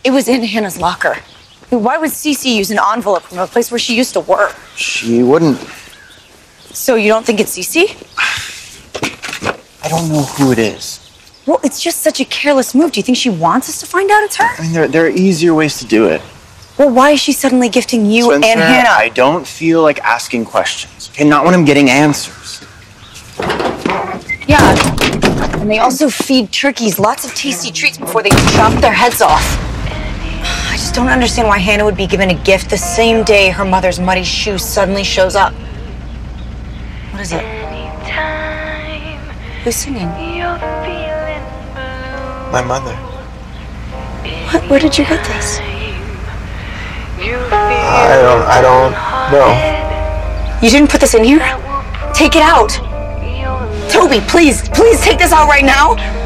It was in Hannah's locker. Why would Cece use an envelope from a place where she used to work? She wouldn't. So you don't think it's Cece? I don't know who it is. Well, it's just such a careless move. Do you think she wants us to find out it's her? I mean, there are easier ways to do it. Well, why is she suddenly gifting you Spencer, and Hannah? I don't feel like asking questions. Okay, not when I'm getting answers. Yeah. And they also feed turkeys lots of tasty treats before they chop their heads off. I just don't understand why Hannah would be given a gift the same day her mother's muddy shoe suddenly shows up. What is it? Who's singing? My mother. What? Where did you get this? I don't know. You didn't put this in here? Take it out. Toby, please take this out right now.